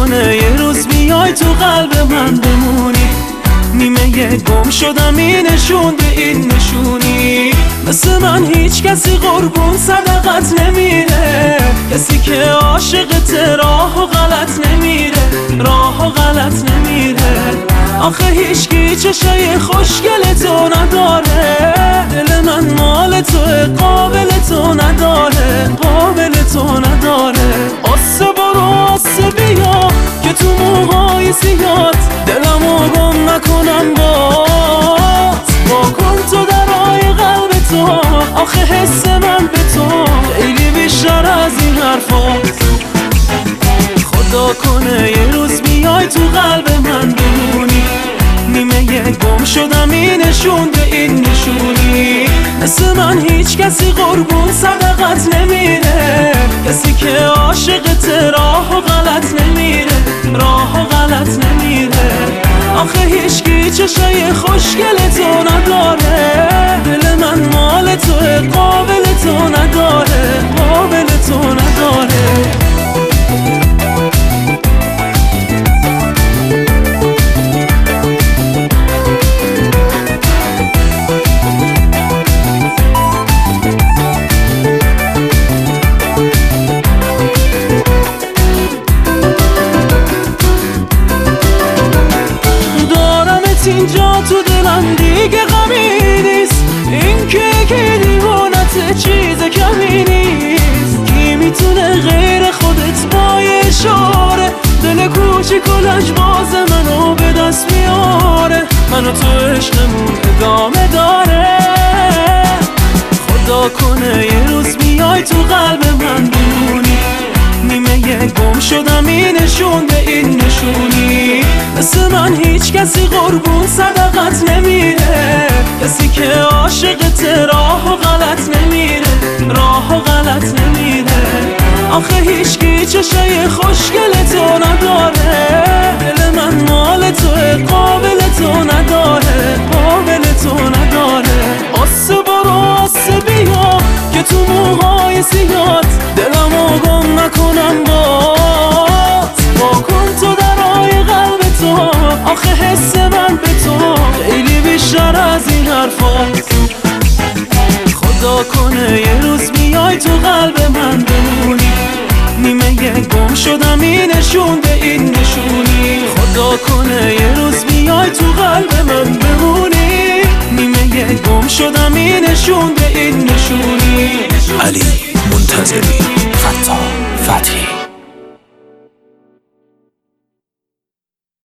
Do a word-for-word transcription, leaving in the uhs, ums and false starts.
کنه یه روز بیای تو قلب من بمونی. نیمه یه گم شدم این نشون به این نشونی. مثل من هیچ کسی قربون صدقت نمیره، کسی که عاشقت راه و غلط نمیره، راه و غلط نمیره. آخه هیچکی چشای خوشگل تو نداره، دل من مال توه قابل تو نداره، قابل تو نداره. آسه برو آسه بیا که تو موهای سیات دلمو گم نکنم بات. با کن تو درای قلب تو، آخه حس من به تو خیلی بیشتر از این حرفات. خدا کنه یه روز بیای تو قلب من بمونی. نیمه یه گم شدم این نشون به این نشونی. مثل من هیچ کسی قربون صدقت نمیره، کسی که عاشقت راه و غلط نمیره، راه و غلط نمیره. آخه هیچکی چشای خوشگل تو نداره، دل من مال توه قابل تو نداره، قابل تو نداره. اینجا تو دلم دیگه غمی نیست، این که که دیوانت چیز کمی نیست. کی میتونه غیر خودت با یه اشاره دل کوچیک و لجباز منو به دست میاره؟ منو تو عشقمون ادامه داره. خدا کنه یه روز بیای تو قلب من بمونی. نیمه یه گم شدم این نشون به این نشونی. مثل من هیچ کسی قربون صدقت نمیره، کسی که عاشقت راه و غلط نمیره، راه و غلط نمیره. آخه هیچکی چشای خوشگل تو نداره، دل من مال توه قابل تو نداره، قابل تو نداره. آسه برو آسه بیا که تو موهای سیات دلمو گم نکنم بات. با کن تو درای قلب تو، آخه حس من به تو خیلی بیشتر از این حرفات. خدا کنه یه روز بیای تو قلب من بمونی. نیمه یه گم شدم این نشون به این نشونی. خدا کنه یه روز بیای تو قلب من بمونی. نیمه یه گم شدم این نشون به این نشونی. علی منتظری.